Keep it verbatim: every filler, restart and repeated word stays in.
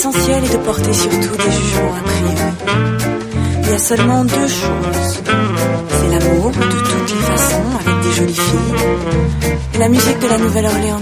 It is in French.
l'essentiel est de porter surtout des jugements a priori. Il y a seulement deux choses. C'est l'amour de toutes les façons avec des jolies filles et la musique de la Nouvelle-Orléans